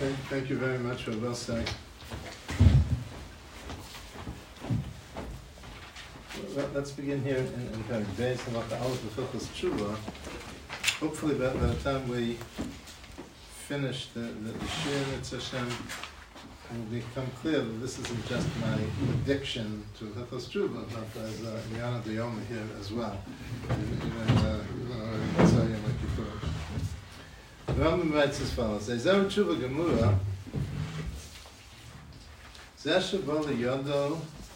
Thank you very much for well saying. Let's begin here in kind of days about the Aleph B'Chilchos Tshuva. Hopefully by the time we finish the Shir Mitzvah Hashem, it will become clear that this isn't just my addiction to B'Chilchos Tshuva, but there's Yana Diyoma here as well. Even Mitzvah Yom Kippur. The Rambam writes as follows: Zezer Tshuva Gemura, Zeh Sheba L'Yodo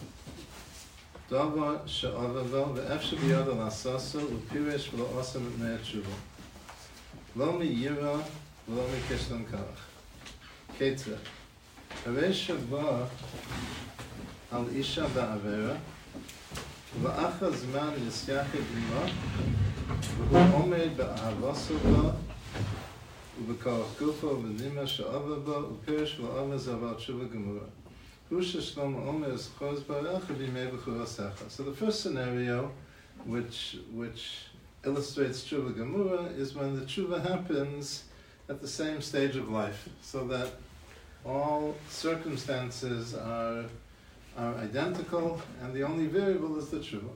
Davar she'avavo ve'ef she'biyado l'asaso u'piresh v'lo osam et mei tshuva lo miyira v'lo mikishlan karach ketzah harei sheba al isha ba'avera v'acha zman yisyachid ima v'hu omed ba'ahavaso ba u'b'karach gufo v'nima she'avavo u'piresh v'lo omed zavar tshuva gemura. So the first scenario, which illustrates tshuva gemura, is when the tshuva happens at the same stage of life, so that all circumstances are identical, and the only variable is the tshuva.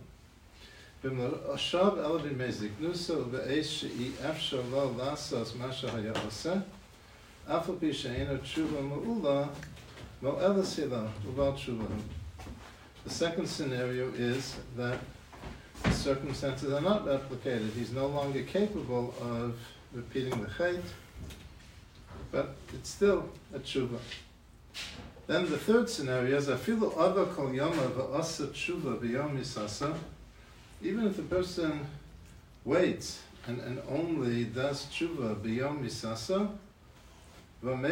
The second scenario is that the circumstances are not replicated. He's no longer capable of repeating the chait, but it's still a tshuva. Then the third scenario is afilu ava kol yoma va'asa tshuva b'yom misasa. Even if the person waits and only does tshuva b'yom misasa, okay.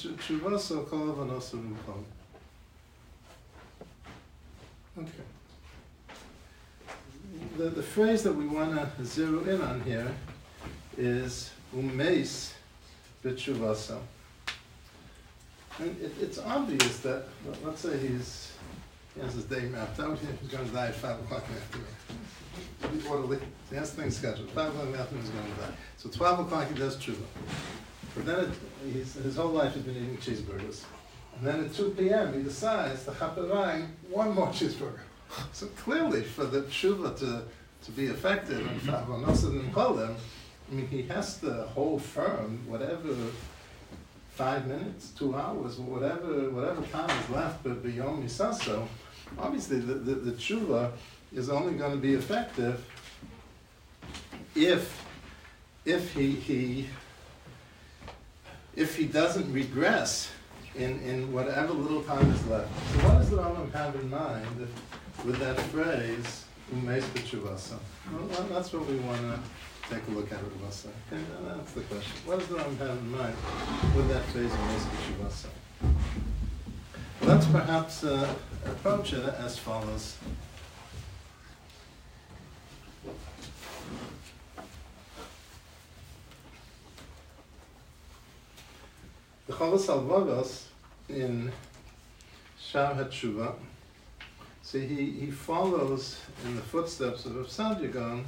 The phrase that we want to zero in on here is umeis b'tshuvasa. And it's obvious that, let's say he has his day mapped out here, he's going to die at 5 o'clock in the afternoon. Orderly. So he has things scheduled. 5 o'clock in the afternoon he's going to die. So 12 o'clock he does tshuva. But then his whole life has been eating cheeseburgers. And then at 2 p.m. he decides to chaperayim one more cheeseburger. So clearly for the tshuva to be effective and fa'avonosan and kolim, I mean he has to hold firm whatever 5 minutes, 2 hours, whatever time is left but beyond misaso. Obviously the tshuva is only going to be effective if he doesn't regress in whatever little time is left. So what does the Rambam have in mind with that phrase, umeis b'tshuvasa? Well, that's what we want to take a look at it, Ravasa. Okay, that's the question. What does the Rambam have in mind with that phrase, umeis b'tshuvasa? Well, let's perhaps approach it as follows. The Cholos Halvavos in Shar HaTshuva, see, he follows in the footsteps of Rav Saadia Gaon.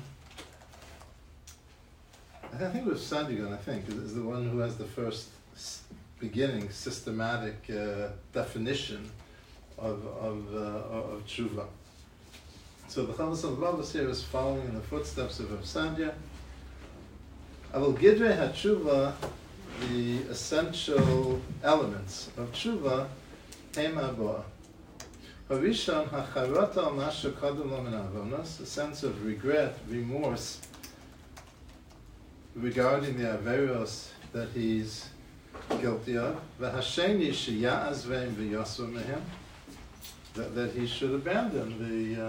I think Rav Saadia Gaon, is the one who has the first beginning, systematic definition of Tshuva. So the Cholos Halvavos here is following in the footsteps of Rav Saadia. Aval Gidrei HaTshuva, the essential elements of tshuva, hema boa. Harishon hacharata al masha kadum lo min avonos, a sense of regret, remorse regarding the averos that he's guilty of. V'hasheni sheya'az ve'im v'yosu mehem, that he should abandon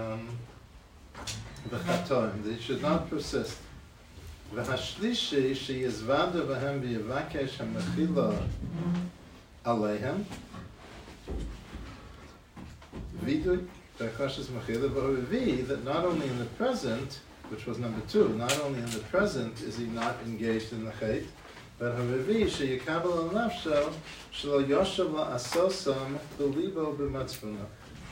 the chatoim, that he should not persist. V'hashlishi sheyizvada v'hem v'yivakesh ha'mechila aleihem vidu v'chashes mechila v'orevi, that not only in the present, which was number 2, not only in the present is he not engaged in the chait, but ha'revi sheyikabel al nafsho shelo yoshav la'asosam b'libo b'matzvuna.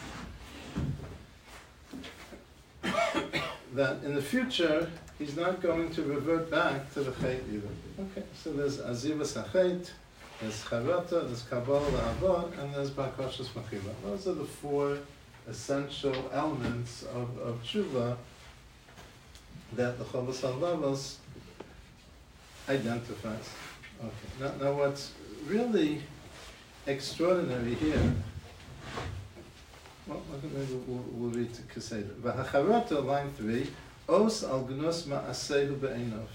That in the future he's not going to revert back to the chait either. Okay, so there's azivas hachait, there's Charata, there's Kabbalah La'avah, and there's Bakashas Mechila. Those are the four essential elements of tshuva that the Chovos HaLevavos identifies. Okay. Now what's really extraordinary here, well, maybe we'll read to Keseda. V'hacharata, line 3, Os al gnus ma'asehu be'enov.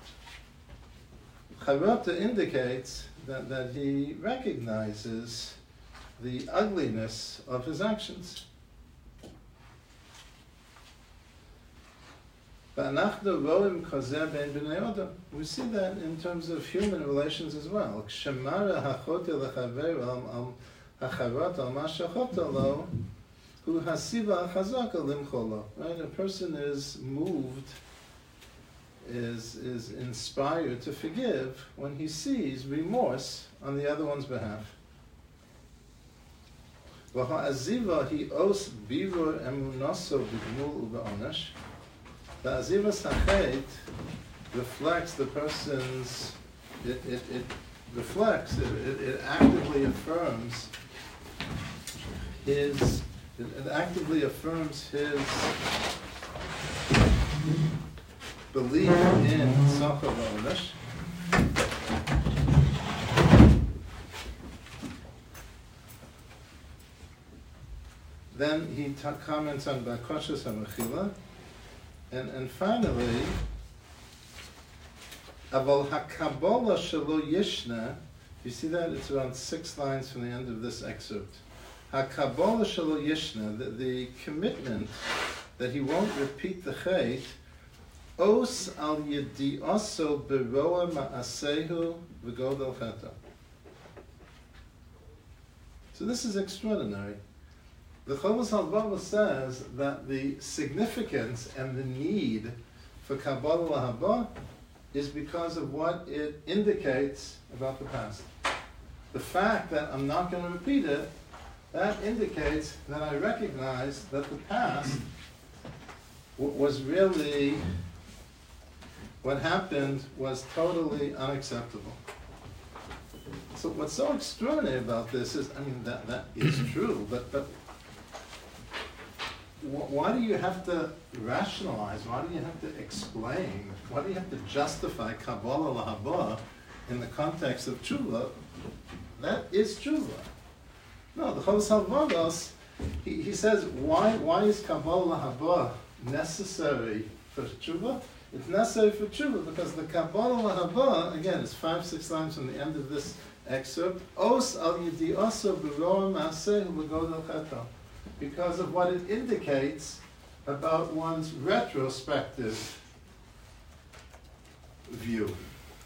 Charata indicates that he recognizes the ugliness of his actions. We see that in terms of human relations as well. Right? A person is moved, is inspired to forgive when he sees remorse on the other one's behalf. The azivas hachet reflects the person's, it reflects, it actively affirms his, it actively affirms his belief in Tzachar v'Onesh. Then he comments on Bakashas HaMechila. And finally, Aval HaKabbalah Shelo Yishna, you see that? It's around 6 lines from the end of this excerpt. HaKabbalah Shelo Yishna, the commitment that he won't repeat the chait, Os al Yedi'aso Beroa Ma'asehu V'Godel Chata. So this is extraordinary. The Chovos HaLevavos says that the significance and the need for Kabbalah Lahaba is because of what it indicates about the past. The fact that I'm not going to repeat it, that indicates that I recognize that the past was really, what happened was totally unacceptable. So what's so extraordinary about this is, I mean, that is true, but why do you have to rationalize? Why do you have to explain? Why do you have to justify Kabbalah Lahaba in the context of tshuva? That is tshuva. No, the Chovos HaLevavos, he says, why is Kabbalah Lahaba necessary for tshuva? It's necessary for tshuva because the Kabbalah Lahaba, again, it's 5-6 lines from the end of this excerpt, Os al Yedi'aso Beroa Ma'asehu V'Godel Chata. Because of what it indicates about one's retrospective view.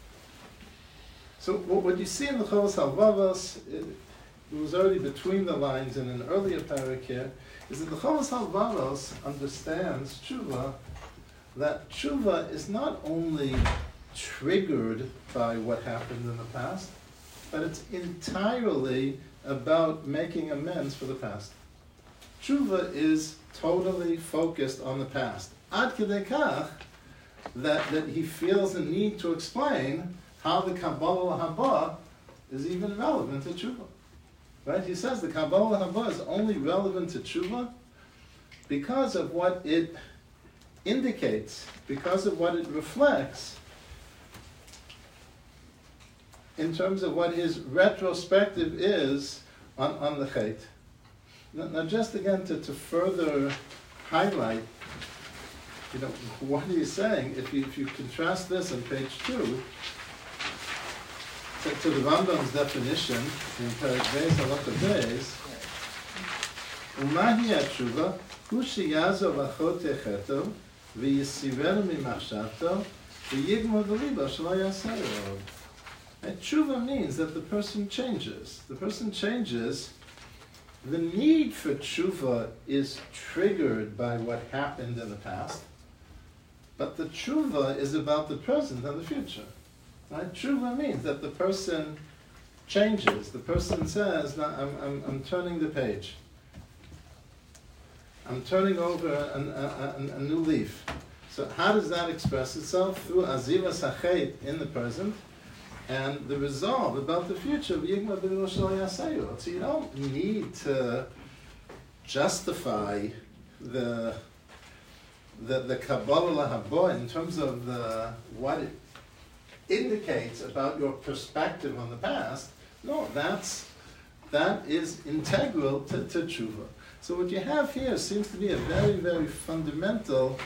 So what you see in the Chovos HaLevavos, it was already between the lines in an earlier parak here, is that the Chovos HaLevavos understands tshuva, that tshuva is not only triggered by what happened in the past, but it's entirely about making amends for the past. Tshuva is totally focused on the past. Ad kedei kach, that he feels the need to explain how the Kabbalah Lahaba is even relevant to tshuva. Right? He says the Kabbalah Lahaba is only relevant to tshuva because of what it indicates, because of what it reflects in terms of what his retrospective is on the chait. Now, just again to further highlight, what he's saying, if you contrast this on page 2 to the Rambam's definition in Perek Beis Halacha Beis, Umahi Atshuva hu sheyazo v'achot techeto v'yisirenu mimachshavto v'yigmor b'libo shelo yaseh od. Tshuva means that the person changes. The person changes. The need for tshuva is triggered by what happened in the past, but the tshuva is about the present and the future. Right? Tshuva means that the person changes. The person says, no, I'm turning the page. I'm turning over a new leaf. So how does that express itself? Through azivas hachet in the present, and the resolve about the future. So you don't need to justify the Kabbalah Haba in terms of what it indicates about your perspective on the past. No, that is integral to tshuva. So what you have here seems to be a very, very fundamental,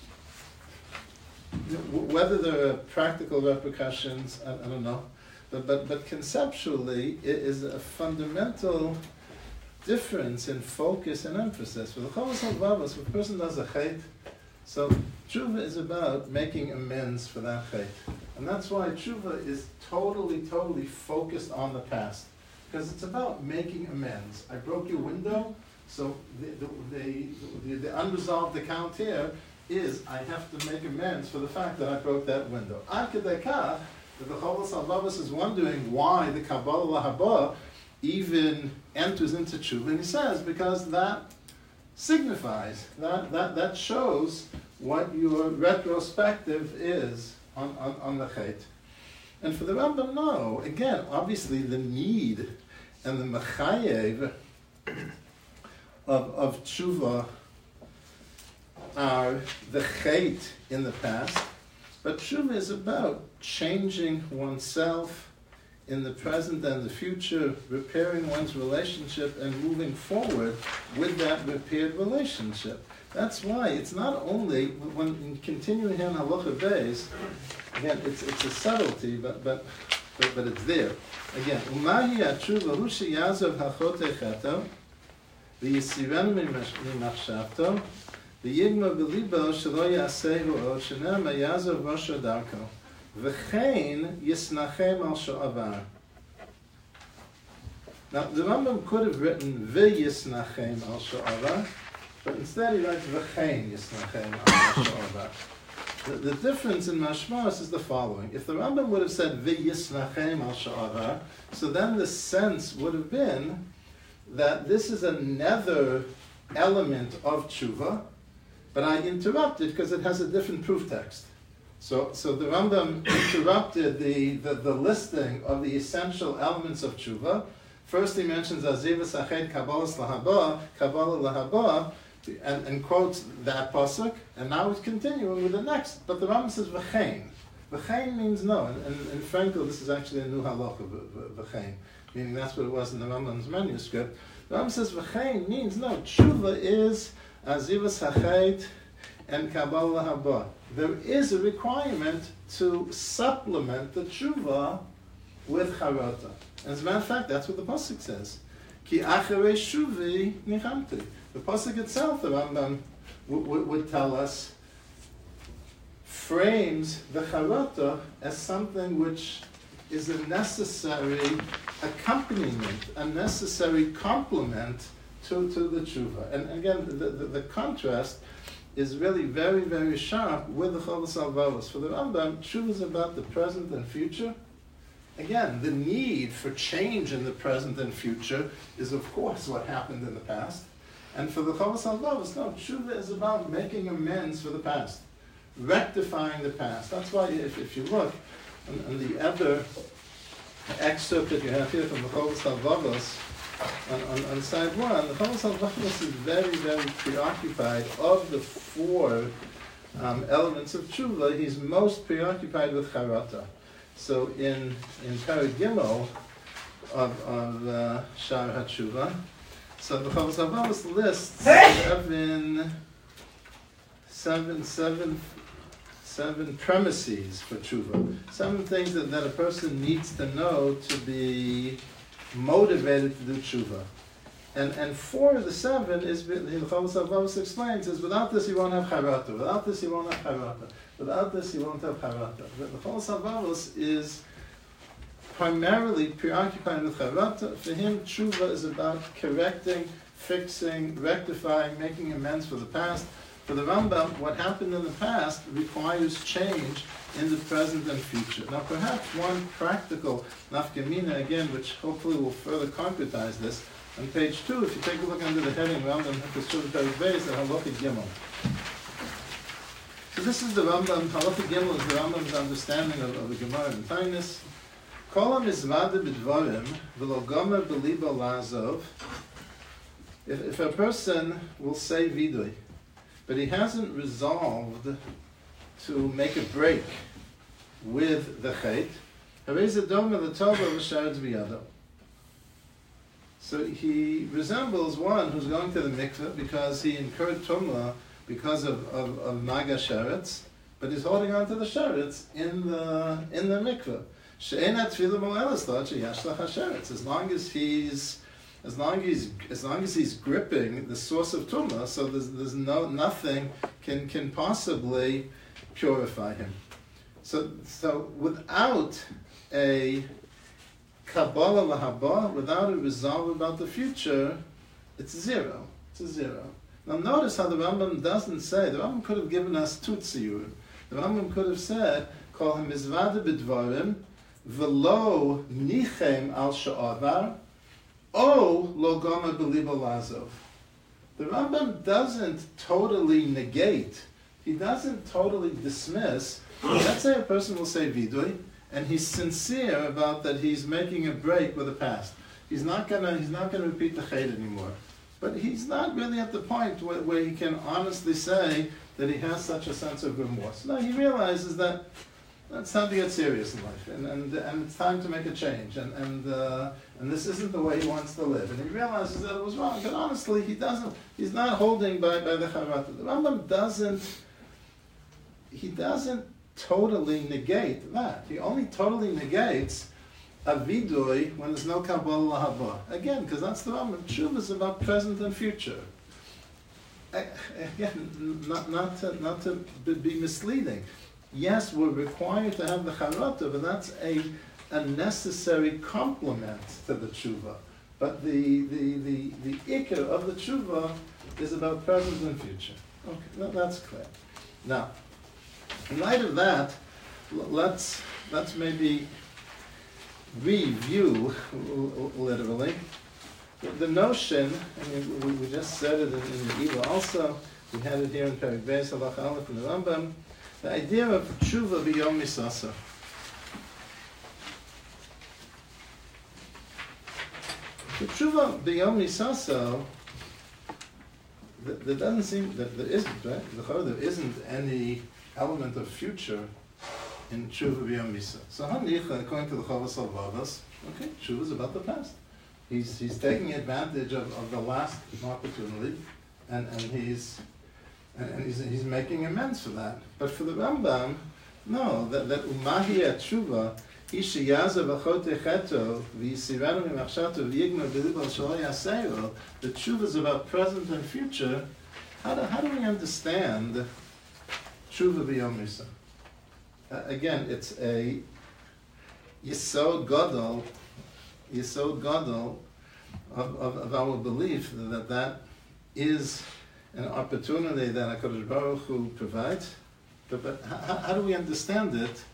whether there are practical repercussions, I don't know, but conceptually it is a fundamental difference in focus and emphasis. For the Chavos HaLevavos, if a person does a chait, so tshuva is about making amends for that chait. And that's why tshuva is totally focused on the past. Because it's about making amends. I broke your window, so the unresolved account here is I have to make amends for the fact that I broke that window. Ad kedei kach, that the Chavos HaLevavos is wondering why the Kabbalah Haba even enters into tshuva, and he says because that signifies, that shows what your retrospective is on the chait. And for the Rambam, no. Again, obviously the need and the mechayev of tshuva are the chait in the past, but tshuva is about changing oneself in the present and the future, repairing one's relationship and moving forward with that repaired relationship. That's why it's not only, when continuing here in Halacha Beis, again, it's a subtlety, but it's there. Again, Umahi atshuva hu sheyazav hachote cheto, v'yisirenu mimachshavto, v'yigma b'libo shelo yasehu od shenema yazav rosho darko, v'chein yisnachem al sho'avar. Now, the Rambam could have written v'yisnachem al sho'avar, but instead he writes v'chein yisnachem al sho'avar. The difference in Mashmaros is the following. If the Rambam would have said v'yisnachem al sho'avar, so then the sense would have been that this is another element of tshuva, but I interrupted because it has a different proof text. So the Rambam interrupted the listing of the essential elements of tshuva. First he mentions Azivas Achet Kabbalah Lahaba, and quotes that pasuk, and now he's continuing with the next. But the Rambam says v'chein. V'chein means no, and in Frankel this is actually a new halacha, v'chein, meaning that's what it was in the Rambam's manuscript. The Rambam says v'chein means no. Tshuva is Azivas Achet and Kabbalah Lahaba. There is a requirement to supplement the tshuva with charata. As a matter of fact, that's what the pasuk says. Ki acharei shuvi nichamti. The pasuk itself, the Rambam would tell us, frames the charata as something which is a necessary accompaniment, a necessary complement to the tshuva. And again, the contrast is really very, very sharp with the Chavos HaLevavos. For the Rambam, tshuva is about the present and future. Again, the need for change in the present and future is, of course, what happened in the past. And for the Chavos HaLevavos, no, tshuva is about making amends for the past, rectifying the past. That's why, if you look on the other excerpt that you have here from the Chavos HaLevavos, on side 1, the Chavos HaLevavos is very, very preoccupied. Of the 4 elements of tshuva, he's most preoccupied with charata. So in Perek Gimel of Shar HaTshuva, so the Chavos HaLevavos lists seven premises for tshuva. 7 things that a person needs to know to be motivated to do tshuva. And 4 of the 7 is, the Chavos HaLevavos explains, is without this you won't have charata. Without this you won't have charata. Without this you won't have charata. The Chavos HaLevavos is primarily preoccupied with charata. For him, tshuva is about correcting, fixing, rectifying, making amends for the past. For the Rambam, what happened in the past requires change in the present and future. Now, perhaps one practical nafkamina, again, which hopefully will further concretize this, on page 2, if you take a look under the heading Rambam Hilchos Perek Beis, the Halacha Gimel. So this is the Rambam, Halacha Gimel is the Rambam's understanding of the Gemara and Tainus. Kol ha-mizvada b'dvarim v'lo gomer b'libo la'azov. If a person will say vidui, but he hasn't resolved to make a break with the chait, so he resembles one who's going to the mikveh because he incurred tumah because of naga sheretz, but he's holding on to the sheretz in the mikveh. As long as he's gripping the source of tumah, so there's nothing can possibly purify him. So without a kabbalah lahaba, without a resolve about the future, it's zero. It's a zero. Now notice how the Rambam doesn't say. The Rambam could have given us two tziyurim. The Rambam could have said, "Kol hamizvada b'dvarim v'lo nichem al sha'avar o lo goma b'libo lazov." The Rambam doesn't totally negate. He doesn't totally dismiss. Let's say a person will say vidui, and he's sincere about that he's making a break with the past. He's not gonna repeat the chait anymore. But he's not really at the point where he can honestly say that he has such a sense of remorse. No, he realizes that it's time to get serious in life, and it's time to make a change, and this isn't the way he wants to live. And he realizes that it was wrong. But honestly, he's not holding by the charata. The Rambam doesn't totally negate that. He only totally negates a vidui when there's no kabbalah lahaba. Again, because that's the Rambam. Tshuva is about present and future. Again, not to be misleading. Yes, we're required to have the charata, but that's a necessary complement to the tshuva. But the ikar of the tshuva is about present and future. Okay, that's clear. Now, in light of that, let's maybe review literally the notion. I mean, we just said it in the Eva also. We had it here in Perek Beis Halach Aleph in the Rambam. The idea of tshuva b'yom misasa. The tshuva b'yom misasa. There doesn't seem that there isn't, right? There isn't any element of future in tshuva b'yom misa. So hanicha, according to the Chovos HaLevavos, okay, tshuva is about the past. He's taking advantage of the last opportunity, and he's making amends for that. But for the Rambam, no, that umahi tshuva ishiyaza v'chote cheto v'yisiranu mimachshato v'yigma b'libal shalo yaseiro. The tshuva is about present and future. How do we understand tshuva b'yom misa? Again, it's a yesod gadol of our belief that is an opportunity that HaKadosh Baruch Hu provides. But how do we understand it,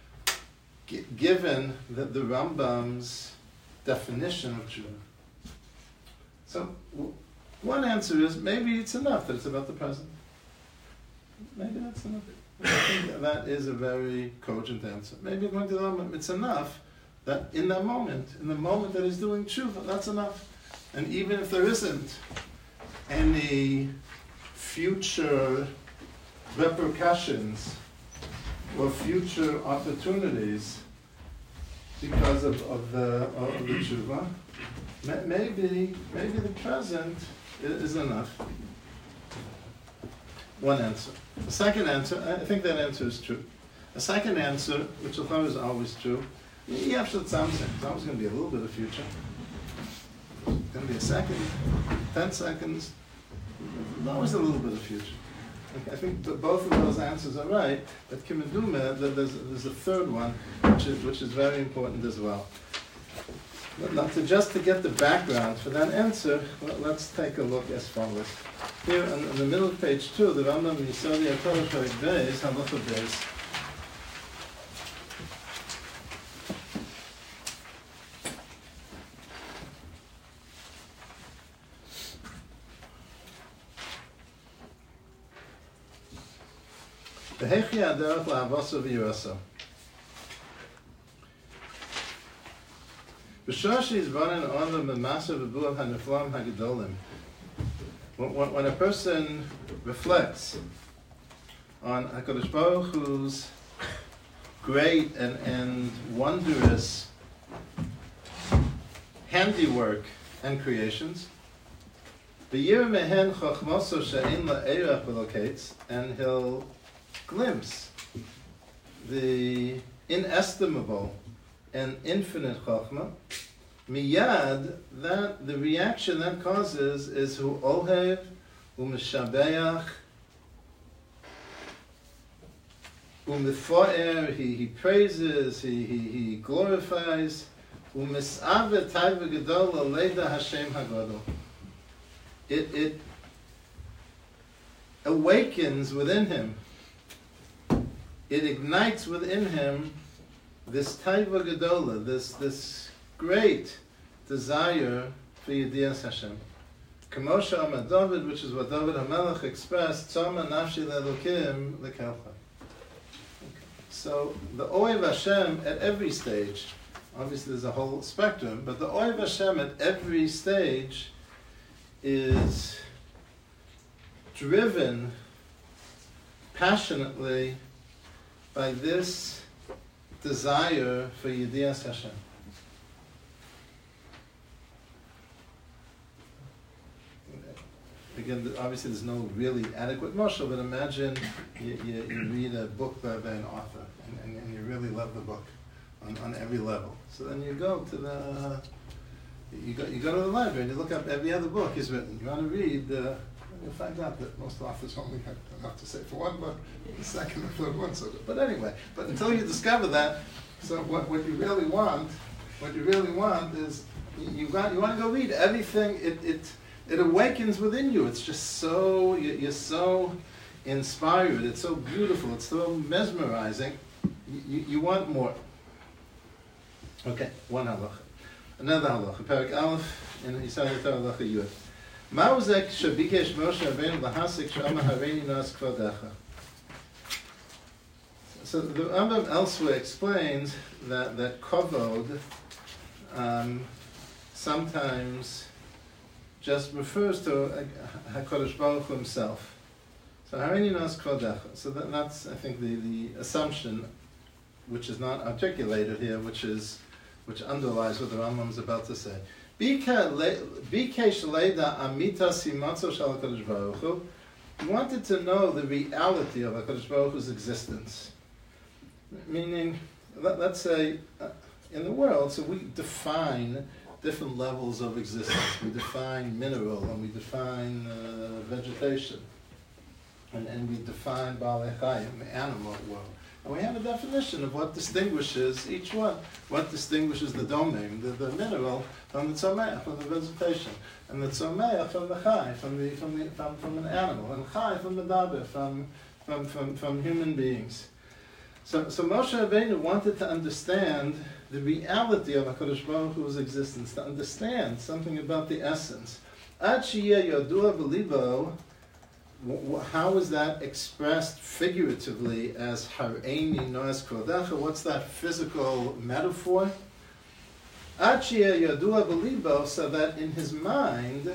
given the Rambam's definition of tshuva? So one answer is maybe it's enough that it's about the present. Maybe that's enough. I think that is a very cogent answer. Maybe according to the Rambam, it's enough that in the moment that he's doing tshuva, that's enough. And even if there isn't any future repercussions or future opportunities because of the tshuva, maybe the present is enough. One answer. A second answer, I think that answer is true. A second answer, which is always true, you have something. There's always going to be a little bit of future. There's going to be a second, 10 seconds. There's always a little bit of future. I think both of those answers are right, but Kimedume, there's a third one, which is very important as well. Now, to get the background for that answer, let's take a look as follows. Here in the middle of page 2, the Rambam Yisodi HaTorah Perek Beis, Halacha Beis. V'hechi aderech la'avoso v'yiraso. When a person reflects on HaKadosh Baruch Hu's great and wondrous handiwork and creations, and he'll glimpse the inestimable and infinite Chokhmah, miyad, that the reaction that causes is hu ohev, hu mishabeach, hu mifoer, he praises, he glorifies, hu misave taiva gedol leida Hashem hagadol. It awakens within him, it ignites within him this taiva gedola, this great desire for Yedias Hashem. Kamosha Amad David, which is what David HaMelech expressed, Tzoma nafshi le'elokim lekelcha. So the Ohev Hashem at every stage, obviously there's a whole spectrum, but the Ohev Hashem at every stage is driven passionately by this desire for Yedias Hashem. Again, obviously there's no really adequate mashal, but imagine you read a book by an author, and you really love the book on every level. So then you go to you go to the library and you look up every other book he's written. You want to read, you'll find out that most authors only have enough to say for one book, the second or third one. So, but anyway, but until you discover that, so what you really want is you want to go read everything. It awakens within you. It's just so, you're so inspired. It's so beautiful. It's so mesmerizing. You want more. Okay, one halacha. Another halacha. Perak Aleph in Yisrael Torah halacha Yud. Ma'uzek shabikesh Moshe Rabbeinu lahasik shama hareini nas kvadecha. So the Rambam elsewhere explains that kavod sometimes just refers to HaKadosh Baruch Hu himself. So hareini nas kvadecha. So that's, I think, the assumption, which is not articulated here, which underlies what the Rambam is about to say. Bikesh leida amita simatzo shel HaKadosh Baruch Hu. He wanted to know the reality of HaKadosh Baruch Hu's existence. Meaning, let's say, in the world, so we define different levels of existence. We define mineral, and we define vegetation, and we define Baalei Chayim, the animal world. And we have a definition of what distinguishes each one. What distinguishes the domain, the mineral, from the tzomeach, from the vegetation, and the tzomeach from the chai, from an animal, and chai from the daber, from human beings. So Moshe Rabbeinu wanted to understand the reality of HaKadosh Baruch Hu's existence, to understand something about the essence. Ad sheyeh yodua b'libo. How is that expressed figuratively as hareini noes kvadecha? What's that physical metaphor? Ad sheyeh yodua b'libo, so that in his mind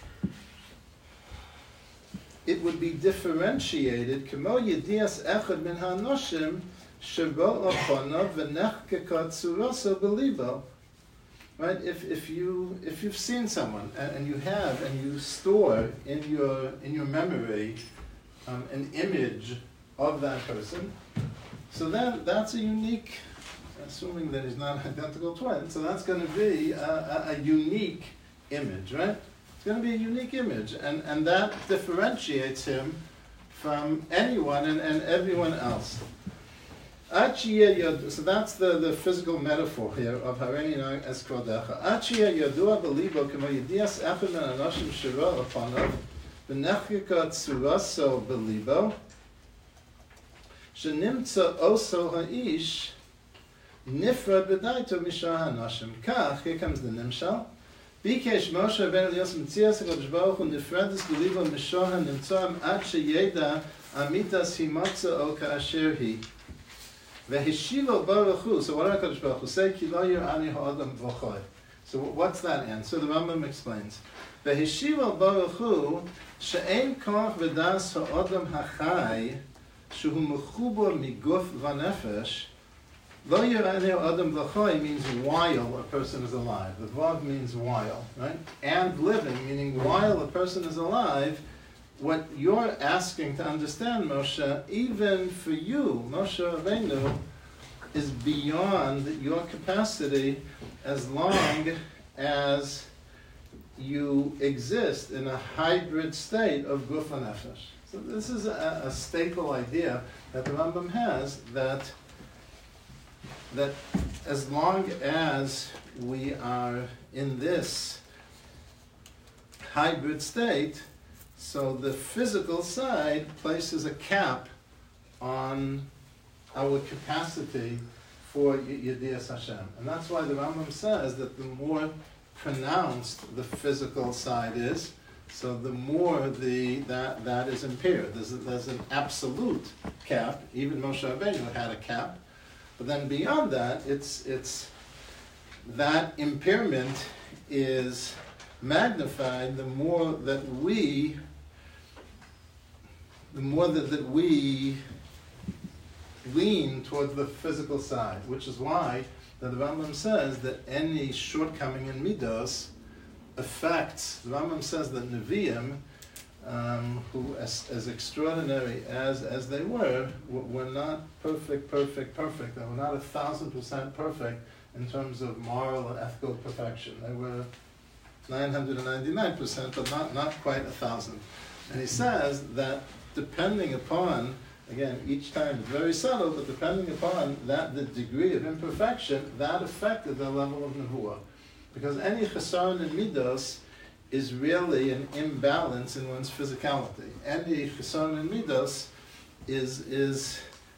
it would be differentiated. Kemo yedias echad min ha'anoshim shebo ochonav v'nechkeka tzuroso b'libo. Right? If you've seen someone and you store in your memory an image of that person, so that's a unique, assuming that he's not an identical twin, so that's going to be a unique image, right? It's going to be a unique image, and that differentiates him from anyone and everyone else. So that's the physical metaphor here of hareini es kvadecha. Achiyah yadua b'libo k'mo yedias echad min ha'anoshim shiro upanav v'nechkeka tzuraso b'libo shenimtza oso ha'ish nifrad b'daito mishar ha'anoshim. Kach, here comes the nimshal. Bikesh Moshe Rabbeinu liyos mitzias HaKadosh Baruch Hu nifradis b'libo mishar ha'nimtzoam ad sheyeda amitas himatza o ka'asher hi. Vehishiva Baruch Hu. So what did HaKadosh Baruch Hu say? Ki lo yir'ani ha'adam v'choy. So what's that answer? The Rambam explains. Vehishiva Baruch Hu she'ein koch v'das ha'adam hachai shehu mechubar miguf v'nefesh. Lo yir'ani ha'adam v'choy means while a person is alive. The vav means while, right? And living, meaning while a person is alive. What you're asking to understand, Moshe, even for you, Moshe Rabbeinu, is beyond your capacity as long as you exist in a hybrid state of guf and nefesh. So this is a staple idea that the Rambam has, that as long as we are in this hybrid state, so the physical side places a cap on our capacity for Yedias Hashem. And that's why the Rambam says that the more pronounced the physical side is, so the more that is impaired. There's an absolute cap. Even Moshe Rabbeinu had a cap. But then beyond that, it's that impairment is magnified the more that we lean towards the physical side, which is why the Rambam says that any shortcoming in midos affects. The Rambam says that Nevi'im, who as extraordinary as they were not perfect. They were not 1,000% perfect in terms of moral and ethical perfection. They were 999%, but not quite 1,000. And he says that depending upon, again, each time it's very subtle, but depending upon the degree of imperfection, that affected the level of nevuah. Because any chesaron in midos is really an imbalance in one's physicality. Any chesaron in midos is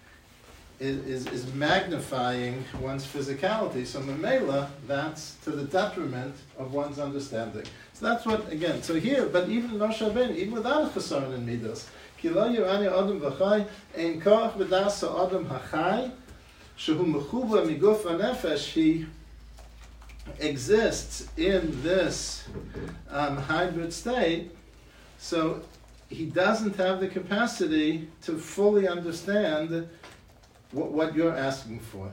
magnifying one's physicality. So memela, that's to the detriment of one's understanding. So that's what, again, so here, but even Moshe Rabbeinu, even without a chesaron in midos, ki lo yir'ani adam v'chai, ein koach v'das ha'adam hachai, shehu mechuba miguf v'nefesh, he exists in this hybrid state, so he doesn't have the capacity to fully understand what you're asking for.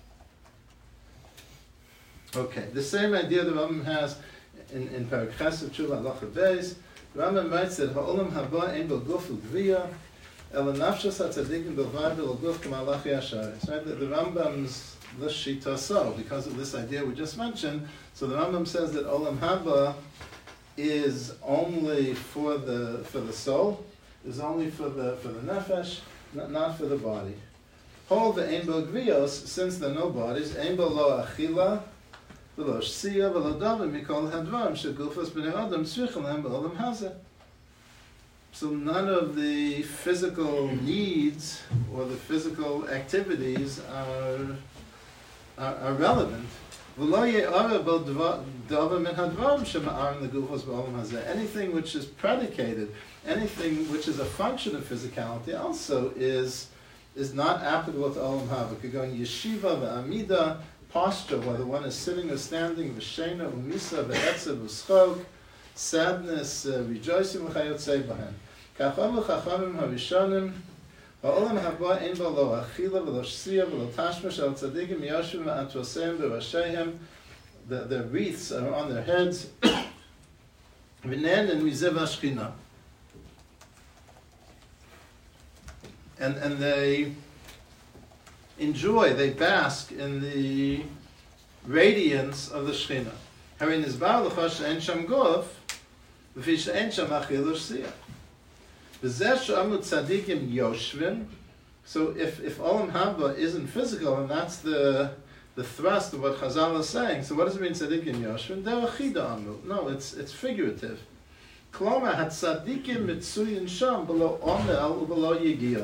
Okay, the same idea the Rambam has in Perek Ches of Tshuva Halacha Beis. The Rambam writes that Ha'olam haba ein bel guf u'gviya, ela nafshas hatzadikim belvad bel guf k'malach yasharis. Right, the Rambam's l'shita so, because of this idea we just mentioned. So the Rambam says that Olam haba is only for the soul, is only for the nefesh, not for the body. Hold the ein bel gviyos, since there are no bodies, ein bel lo achila, v'lo shsiya, v'lo davim, mikol hadvarim, shegufas b'nei adam, tzrichel hem b'olam hazeh. So none of the physical needs or the physical activities are relevant. Anything which is predicated, anything which is a function of physicality also is not applicable to Olam Haba. It could go in yeshiva, v'amida, posture, whether one is sitting or standing, v'shena, v'misa, v'etzev, v'schok, sadness, rejoicing, v'chayotzei b'hen. Kachom v'chachamim harishonim, ha'olam haba ein bo lo achila, v'lo shsiya, v'lo tashmish, al tzadikim yoshim v'antroseim v'rashehem. The wreaths are on their heads. V'nen and mizev hashchina. And they enjoy, they bask in the radiance of the Shekhinah. Harin izbar l'cha she'en sham guf, v'fi she'en sham achil u'shsiyah. V'zeh she'amu tzadikim yoshvin. So if Olam Haba isn't physical, and that's the thrust of what Chazal is saying, so what does it mean tzadikim yoshvin? They're achida amu. No, it's figurative. Kloma hat tzadikim mitzuyin sham below onel u'below yigiyah.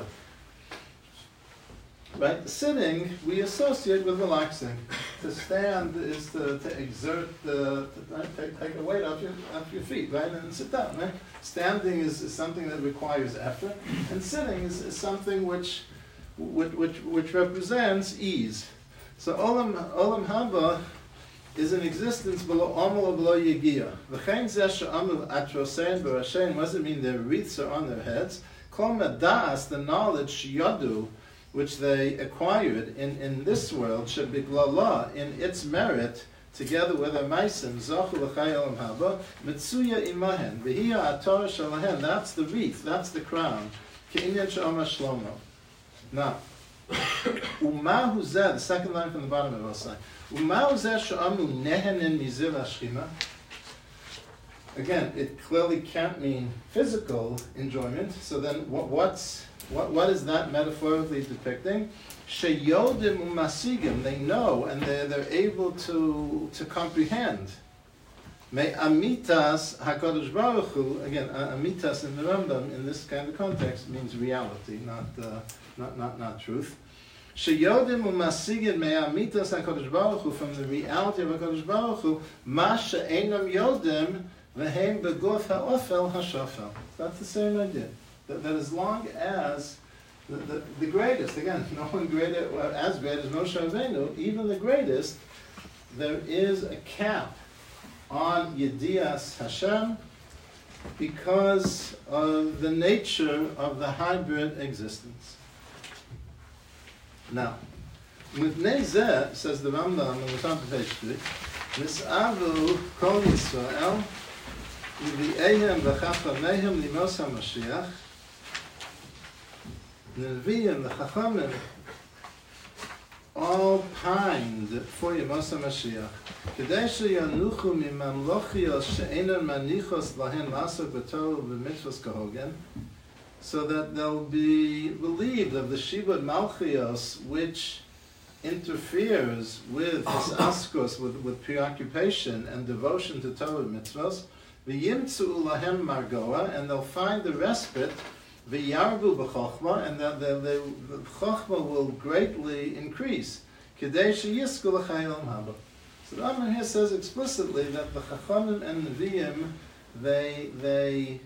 Right? Sitting, we associate with relaxing. To stand is to exert take a weight off your feet, right? And sit down, right? Standing is something that requires effort, and sitting is something which which represents ease. So Olam Haba is in existence below Amul or below Yegia. V'chein zeh she'amul atrosein b'rashein, what does it mean their wreaths are on their heads? Kol medas, the knowledge sheyadu, which they acquired in this world, shebiglala, in its merit, together with a meisim, zochu l'chai Olam Haba, mitzuya imahen, v'hiya atorah shalahen, that's the wreath, that's the crown, ke'inyan she'omar Shlomo. Now, Umahu zeh, the second line from the bottom of Osai. Umahu zeh she'amu nehenen mizil hashchina. Again, it clearly can't mean physical enjoyment. So then, what is that metaphorically depicting? Sheyodim umasigim, they know and they're able to comprehend. Me amitas hakadosh baruch hu. Again, amitas in the Rambam in this kind of context means reality, not truth. Sheyodim umasigim me amitas hakadosh baruch hu, from the reality of hakadosh baruch hu, ma she'enam yodim vehem beguf ha'ofel hashafel. That's the same idea. That as long as the greatest, again, no one greater, as great as Moshe Rabbeinu, even the greatest, there is a cap on Yedias Hashem because of the nature of the hybrid existence. Now, Mipnei Zeh, says the Rambam on the top of page 3, Nis'avu kol Yisrael Yivi'ehem v'chachamehem limos HaMashiach. The Nevi'im, the Chachamim, all pined for Yemos HaMashiach. Kedei sheyanuchu mimamlochios she'enon manichos lahen lasok b'torah v'mitzvos kahogen, so that they'll be relieved of the Shibud Malchios, which interferes with hisaskos, with preoccupation and devotion to Torah mitzvos. V'yimtzu lahem margoa, and they'll find the respite. V'yarbu b'chochma, and that the chochma will greatly increase. Kedei sheyisku l'chai Olam Haba. So the Rambam here says explicitly that the Chachamim and Nevi'im, they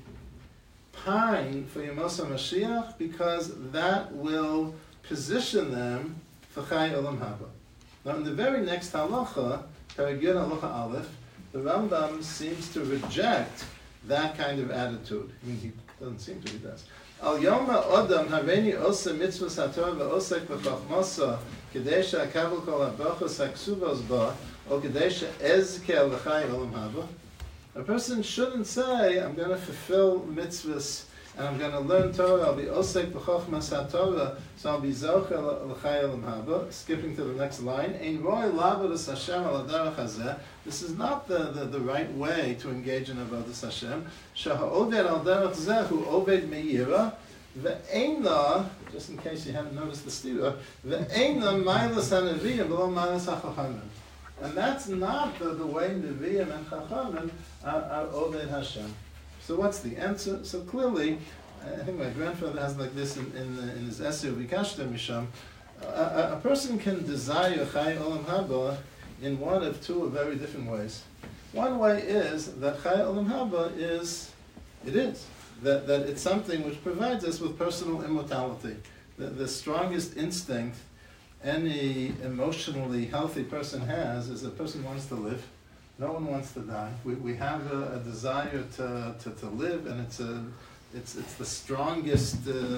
pine for Yemos HaMashiach because that will position them for Chai Olam Haba. Now in the very next halacha, Perek Yud halacha Aleph, the Rambam seems to reject that kind of attitude. I mean, he doesn't seem to, he does. Al yoma odam hareini osa mitzvos haTorah ve'osek b'chachmasa kedei she'akabel kol ha'brachos ha'ksuvos ba or kedei she'ezkel l'chai Olam Haba. A person shouldn't say, I'm going to fulfill mitzvahs and I'm going to learn Torah, I'll be osek b'chachmas haTorah, so I'll be zocher l'chai Olam Haba. Skipping to the next line, ein roi la'avodas Hashem al haderech hazeh. This is not the right way to engage in avodas Hashem. Sheha'oved al derech zeh hu oved meira ve'eina, just in case you haven't noticed the stira, ve'eina mailas ha'nevi'im below mailas ha'chachamim. And that's not the way Nevi'im and Chachamim are Oved Hashem. So what's the answer? So clearly, I think my grandfather has like this in his essay, Vikashta Misham, a person can desire Chai Olam Haba in one of two very different ways. One way is that Chai Olam Haba is that it's something which provides us with personal immortality. The strongest instinct any emotionally healthy person has is a person wants to live. No one wants to die. We have a desire to live, and it's the strongest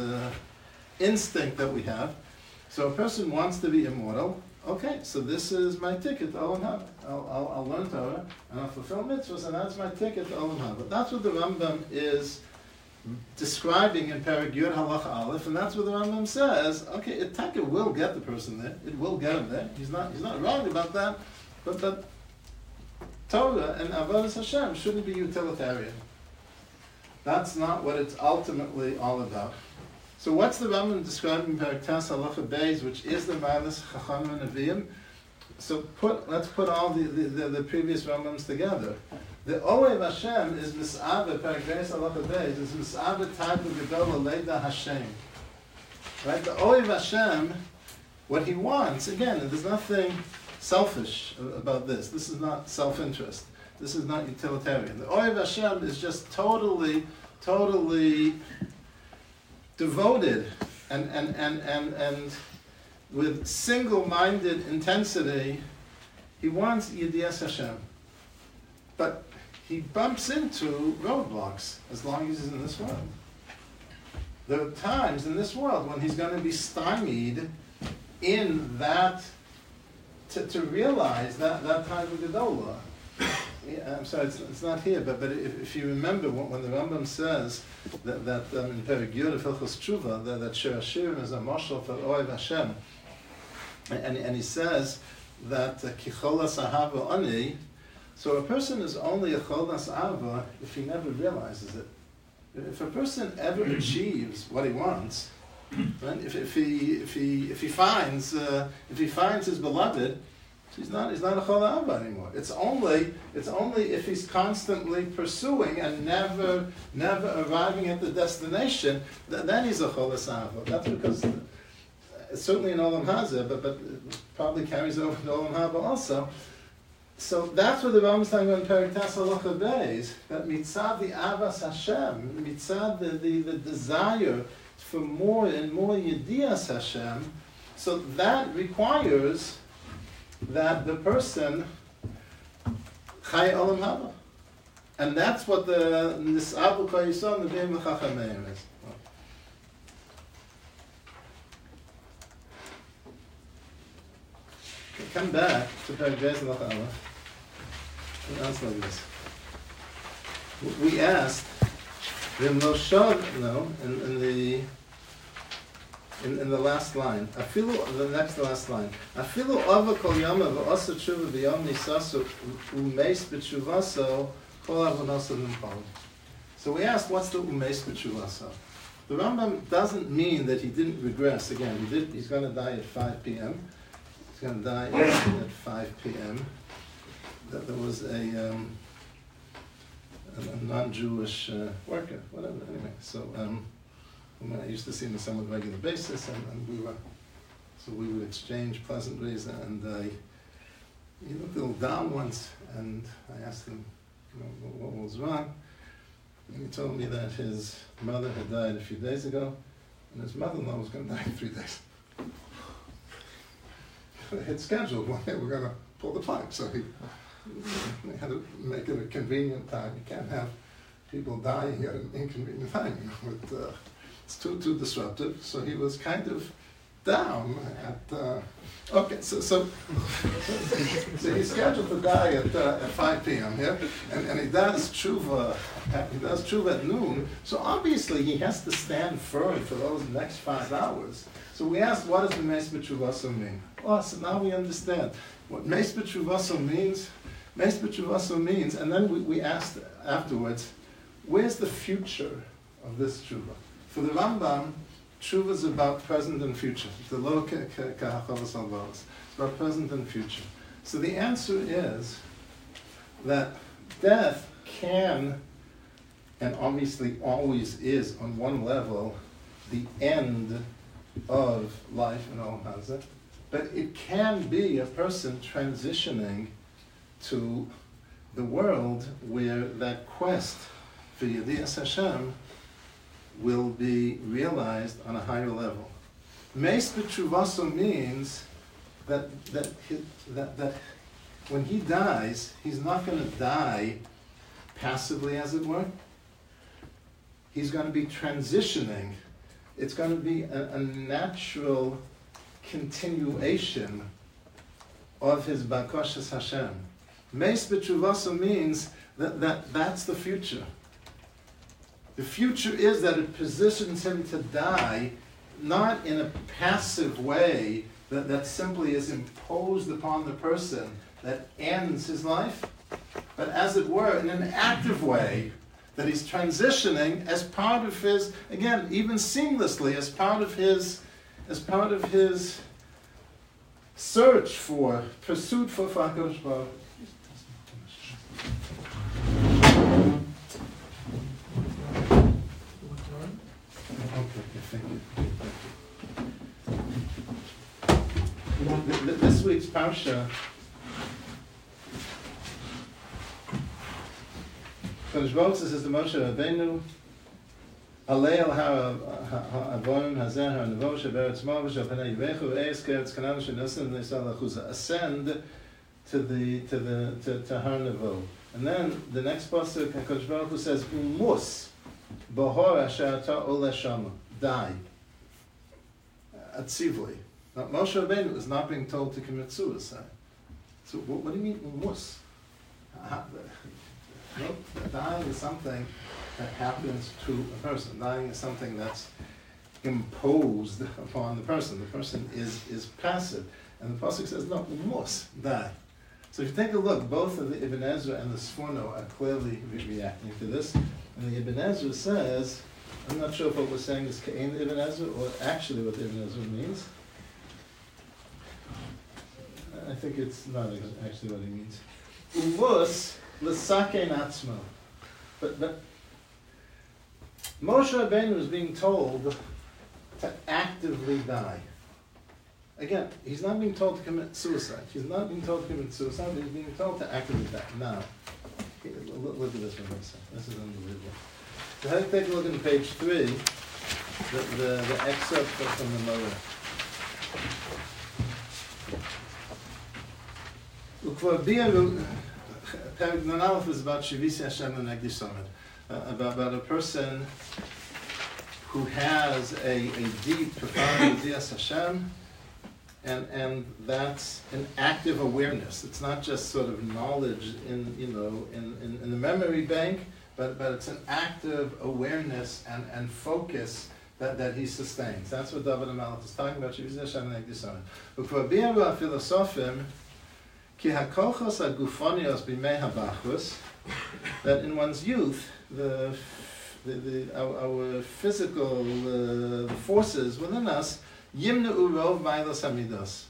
instinct that we have. So a person wants to be immortal. Okay, so this is my ticket to Olam Haba. I'll learn Torah and I'll fulfill mitzvahs, and that's my ticket to Olam Haba. That's what the Rambam is describing in Perek Yud halacha Aleph, and that's what the Rambam says. Okay, it will get the person there. It will get him there. He's not wrong about that. But Torah and avodas Hashem shouldn't be utilitarian. That's not what it's ultimately all about. So what's the Rambam describing in Perek Tas halacha Beis, which is the Ma'alas Chachamim and Nevi'im? So let's put all the previous Rambams together. The Ohev Hashem is Mis'ava, Perek Beis halacha Beis, is Mis'ava Taibu Gedola Leida Hashem. Right? The Ohev Hashem, what he wants, again, there's nothing selfish about this. This is not self-interest. This is not utilitarian. The Ohev Hashem is just totally devoted and with single-minded intensity, he wants Yedias Hashem. But he bumps into roadblocks as long as he's in this world. There are times in this world when he's going to be stymied in that, to realize that type of Gedolah. Yeah, I'm sorry, it's not here, but if you remember when the Rambam says that in Perek Yud of Hilchos Tshuva that Shir Hashirim is a mashal for Ohev Hashem, and he says that Kicholas Ahava Ani, so a person is only a Cholas Ahava if he never realizes it. If a person ever achieves what he wants, right? If he finds his beloved, he's not a Chol Ahava anymore. It's only if he's constantly pursuing and never arriving at the destination, then he's a Chol Ahava. That's because certainly in Olam Hazeh, but it probably carries over to Olam Haba also. So that's what the Rambam is talking about in Perek Tes Halacha Beis, that mitzad the Avas Hashem, mitzad the desire for more and more Yedias Hashem, so that requires that the person Chai Olam Haba. And that's what the Nis'abu Kayison, the Be'im L'Chachameim is. Come back to Perek Beis Halacha Aleph. And answer like this. We asked in the last line, the next to last line, Afilu ava kol yama v'osa tshuva b'yom nisasu umeis b'tshuvaso kol avonosa v'mpal. So we asked, what's the umeis b'tshuvaso? The Rambam doesn't mean that he didn't regress. Again, he's going to die at 5 p.m. He's going to die at 5 p.m. That there was a non-Jewish worker, whatever. Anyway, so I used to see him on a somewhat regular basis, and we would exchange pleasantries. And he looked a little down once, and I asked him, what was wrong. And he told me that his mother had died a few days ago, and his mother-in-law was going to die in 3 days. They had scheduled when they were going to pull the pipe, so they had to make it a convenient time. You can't have people dying at an inconvenient time. It's too disruptive. So he was kind of down at. So he's scheduled to die at 5 p.m. here, and he does tshuva. He does tshuva at noon. So obviously he has to stand firm for those next 5 hours. So we asked, what does the Meis B'Tshuvaso mean? Oh, so now we understand what Meis B'Tshuvaso means. Meis B'Tshuvaso means, and then we asked afterwards, where's the future of this tshuva? For the Rambam, tshuva is about present and future. The lo ka'achavas alvos. It's about present and future. So the answer is that death can, and obviously always is, on one level, the end of life in Olam Hazeh, but it can be a person transitioning to the world where that quest for Yedias Hashem will be realized on a higher level. Meis B'Tshuvaso means that when he dies, he's not going to die passively, as it were. He's going to be transitioning. It's going to be a natural continuation of his Bakashas Hashem. Meis B'Tshuvaso means that's the future. The future is that it positions him to die not in a passive way that simply is imposed upon the person that ends his life, but as it were in an active way that he's transitioning as part of his, again, even seamlessly, as part of his search for, pursuit for HaKadosh Baruch. This week's Parsha, Kadosh Baruch says to Moshe Rabbeinu, Alei al ha'avonim hazeh ha'nevo sheberetz moav she'panei yivechu eis keretz kanan she'nosin v'neisal achuza. Ascend to Har Nevo. And then the next pasuk, HaKadosh Baruch Hu says, Umus Bahor asher ata ole shama. Die. Atzivli. Now, Moshe Rabbeinu is not being told to commit suicide. So what do you mean umus? No, dying is something that happens to a person. Dying is something that's imposed upon the person. The person is passive. And the pasuk says, no, umus, die. So if you take a look, both of the Ibn Ezra and the Sforno are clearly reacting to this. And the Ibn Ezra says, I'm not sure if what we're saying is Ka'in Ibn Ezra or actually what Ibn Ezra means. I think it's not actually what he means. Umus l'sakein atzmo. But Moshe Rabbeinu is being told to actively die. Again, he's not being told to commit suicide. He's not being told to commit suicide. He's being told to actively die. Now, look at this one. This is unbelievable. So let's take a look at page 3, the excerpt from the Torah. Perek Nun is about Shivisi Hashem L'negdi Somed, about a person who has a deep, profound Yedias Hashem, and that's an active awareness. It's not just sort of knowledge in the memory bank, but it's an active awareness and focus that he sustains. That's what David HaMelech is talking about. Shivisi Hashem L'negdi Somed. Ukvar bi'aru ha'filosofim ki hakochos ha'gufonios b'mei habachus, that in one's youth, our physical the forces within us yimna'u rov ma'alos hamidos.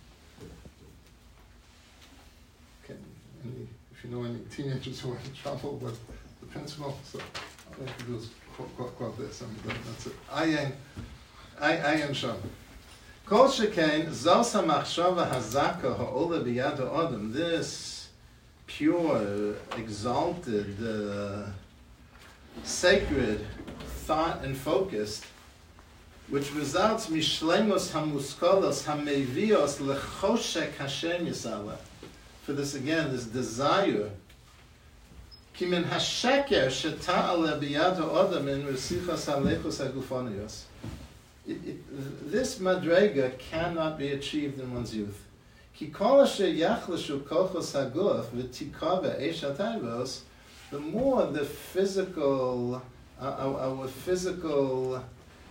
Okay, if you know any teenagers who are in trouble with the principal, so all I have to do is quote this. That's it. Ayin sham. Kol shekain zos hamachshava hazaka ha'ola b'yad ha'odem. This pure, exalted, sacred thought and focused, which results mishlemos hamuskolos hamevios lechoshek Hashem yisala. For this again, this desire. Kimin hasheker sheta'ale b'yad ha'odem in resichas halechos hagufonios. This madrega cannot be achieved in one's youth. Ki kol asher yachlashu kochos haguf v'tikava eish hatayvos. The more the physical, our physical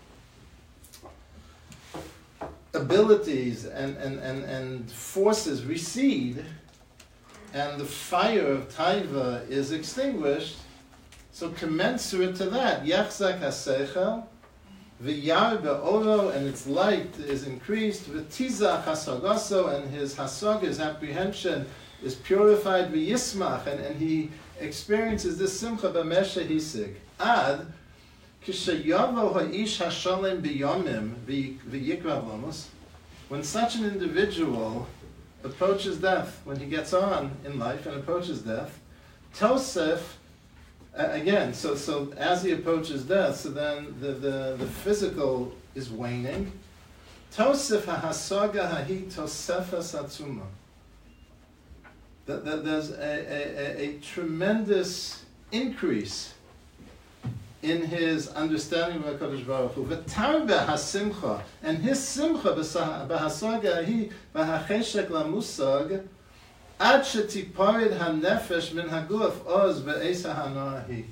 abilities and forces recede, and the fire of taiva is extinguished, so commensurate to that, yachzak hasechel, v'yar be'oro, and its light is increased, v'tizach hasogaso, and his hasog, his apprehension, is purified, v'yismach, and he experiences this simcha b'mesha hisig. Ad kishayavo ha'ish hashalem b'yomim v'yikrav lamos. When such an individual approaches death, when he gets on in life and approaches death, Tosef, again, so as he approaches death, so then the physical is waning. Tosef hahasaga hahi tosefas atzuma. That there's a tremendous increase in his understanding of HaKadosh Baruch Hu. V'tarbe hasimcha, and his simcha b'hasaga hi b'hacheshek lamusag ad shetiparid hanefesh min haguf oz be'esa hanoahi.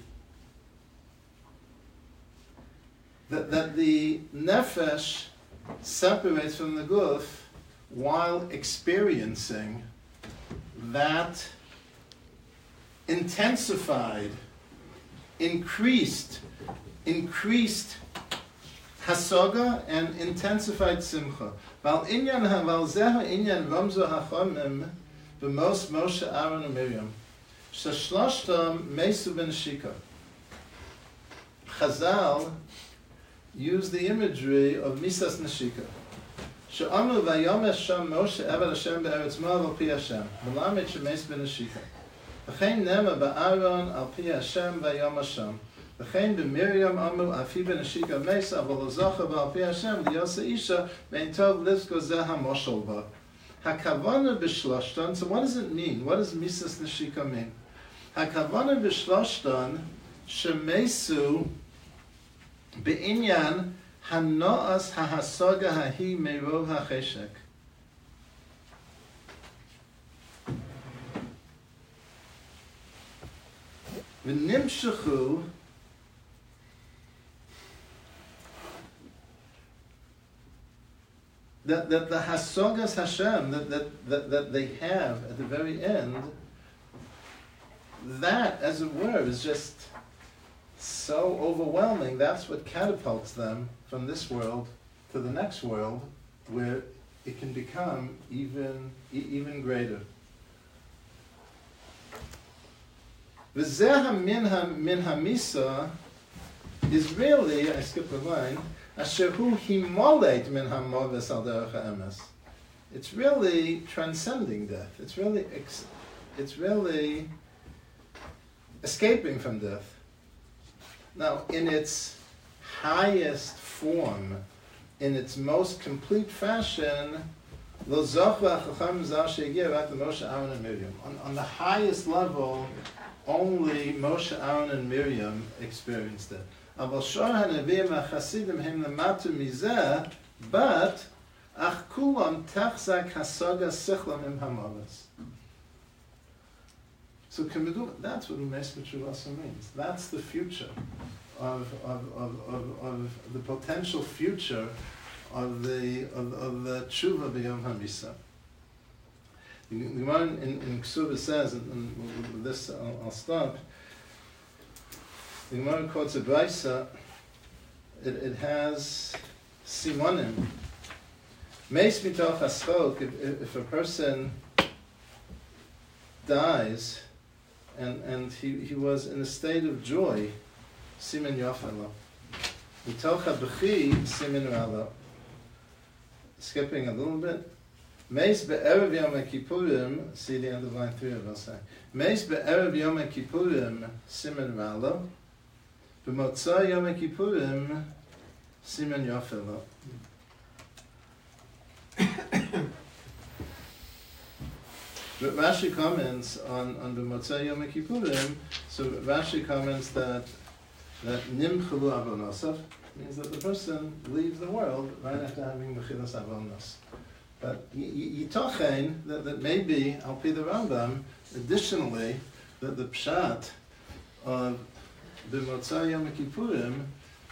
That the nefesh separates from the guf while experiencing that intensified, increased hasoga and intensified simcha. Val zeha inyan ramzo hachomim b'mos Moshe, Aaron, and Miriam. Shashloshtam mesu ben shika. Chazal use the imagery of misas neshika. She'amru vayom Hashem Moshe eved Hashem be'eretz Moav al pi Hashem v'lamed shemeis ben neshika. V'chein nema ba'Aaron al pi Hashem vayom Hashem V'chein b'Miriam amu afi b'neshika mesa v'lo zacha v'al pi Hashem liyosa isha ve'in tov lizko zeh hamoshel ba. Hakavana b'shloshtan, so what does it mean? What does misas neshika mean? Hakavana b'shloshtan shemesu be'inyan hanoas hahasoga hahi merov hacheshek. V'nimshechu that the hasogas Hashem that they have at the very end, that, as it were, is just so overwhelming. That's what catapults them from this world to the next world, where it can become even greater. V'zeh min hamisa is really, I skipped a line, asher hu himolet min hamoves al derech ha'emes. It's really transcending death. It's really escaping from death. Now, in its highest form, in its most complete fashion, lo zochva chacham zal she'egiv at Moshe, Aaron, and Miriam. On the highest level, only Moshe, Aaron, and Miriam experienced it. Aval shor hanavim hachasidim hem lematu mizeh, but ach kulam tachzak hasoga sichlam im hamavas. So that's what Umes B'Tshuvasa means. That's the future of the potential future of the tshuva b'yom hamisa. The Gemara in Ksuva says, and with this I'll stop. The Gemara quotes a brisa. It has simonim. Meis mitoch haschok. If a person dies, and he was in a state of joy, simen yofelo. Mitoch habechi simen ralo. Skipping a little bit. Meis be'erev Yom HaKippurim, see the end of line 3 of us saying. Meis be'erev Yom HaKippurim, simen ralo. B'motzai Yom HaKippurim, simen yofelo. But Rashi comments on B'motzai Yom HaKippurim, so Rashi comments that nimchulu avonosav means that the person leaves the world right after having mechilas avonos. But yitochen that maybe al pi the Rambam, additionally, that the pshat of B'motzai Yom HaKippurim,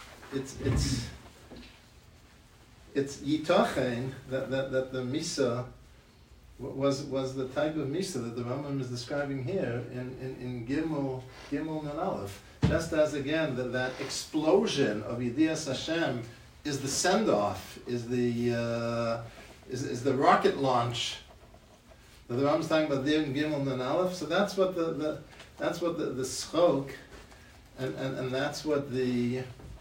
it's yitochen that the misa was the type of misa that the Rambam is describing here in Gimel and Aleph. Just as again that explosion of Yedias Hashem is the send-off, is the rocket launch that the Rambam is talking about there in Gimel and Aleph. So that's what the schok, and that's what the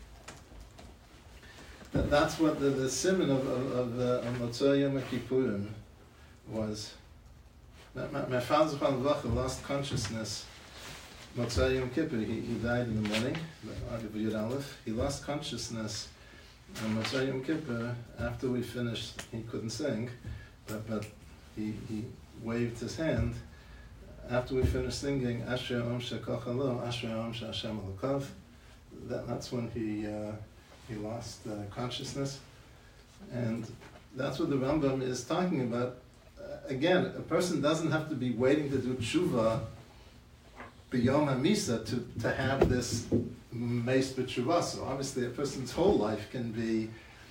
siman of Motzei Yom HaKippurim was. My father lost consciousness. Motzei Yom Kippur, he died in the morning. He lost consciousness on Motzei Yom Kippur. After we finished, he couldn't sing, but he waved his hand. After we finished singing, Ashrei Om Shekoch Alo, Ashrei Om She'Hashem Elokav, that's when he lost consciousness, and that's what the Rambam is talking about. Again, a person doesn't have to be waiting to do tshuva b'yom hamisa to have this meis b'tshuva. So obviously, a person's whole life can be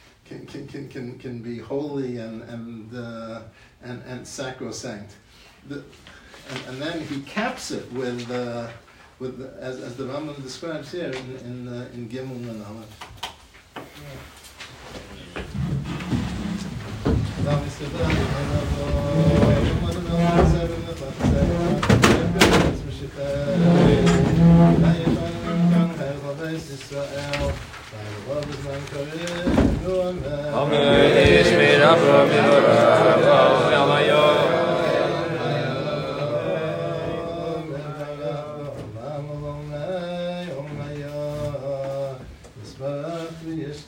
holy and sacrosanct. And then he caps it with as the Rambam describes here in Gimel and Aleph.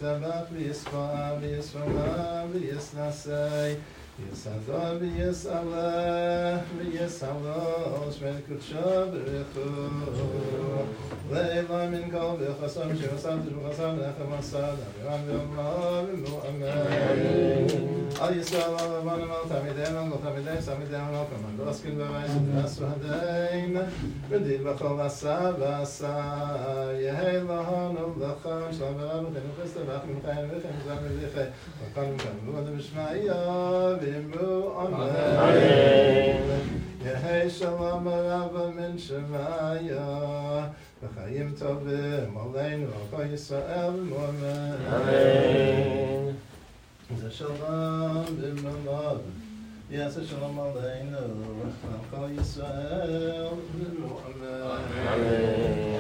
v'yistabach v'yispa v'yisrama v'yisnasei Yisada v'yis'aleh v'yis'alol Shmei kudsha b'richu Le'ela min kol v'chasam shivasam t'shvachasam lechem asad Aviram v'yomah v'mu'amen Al Yisrael al Avanim al Tamidem al Tamidem Samidem al Kaman Doskin v'vayim v'asu hadeim V'dil v'chol asa v'asa Yehei lahanu l'cham Shalom v'avu chenu chista v'achim chayim v'chem zam v'lichay V'kalim kamu v'adu b'shmaya v'imru amen Yehei shalom v'rava min shemaya V'chayim tovim aleinu al kol Yisrael v'mu'amen Amen Yes, shalom b'mamav. Yes, shalom aleinu. Al kol Yisrael. Amen.